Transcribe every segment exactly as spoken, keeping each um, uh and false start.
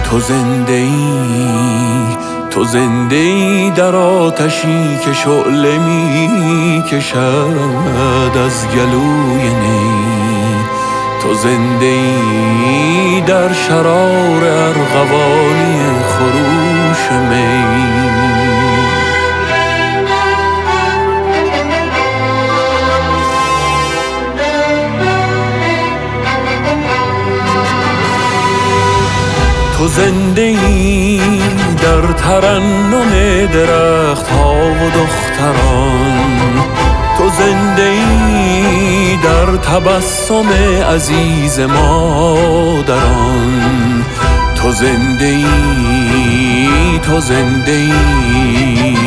تو زنده ای، تو زنده ای در آتشی که شعله می کشد از گلوی نی. تو زنده ای در شرار ارغوانی خروش می. تو زنده ای در ترنم درخت ها و دختران. تو زنده ای در تبسم عزیز مادران. تو زنده ای، تو زنده ای.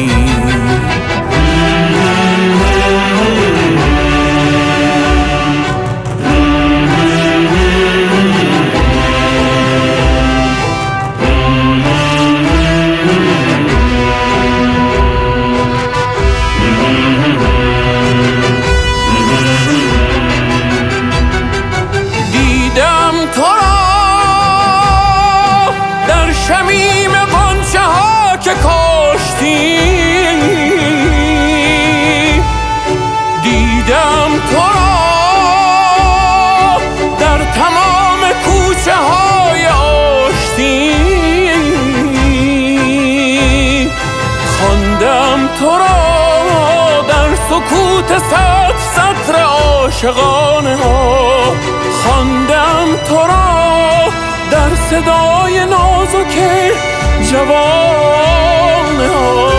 شمیم غنچه ها که کاشتی، دیدم تو را در تمام کوچه های آشتی. خواندم تو را در سکوت صد سطر عاشقانه ها. خواندم تو را در صدای نازک جوانه ها.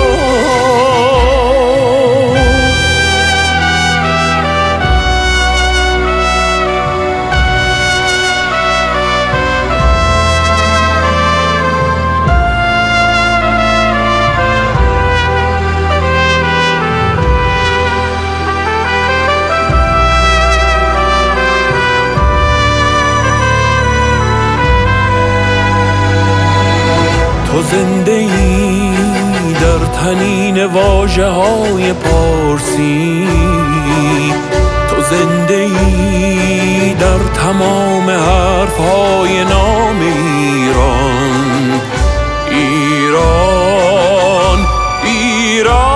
تو زنده ای در تنین واژه های پارسی. تو زنده ای در تمام حرف های نام ایران. ایران، ایران.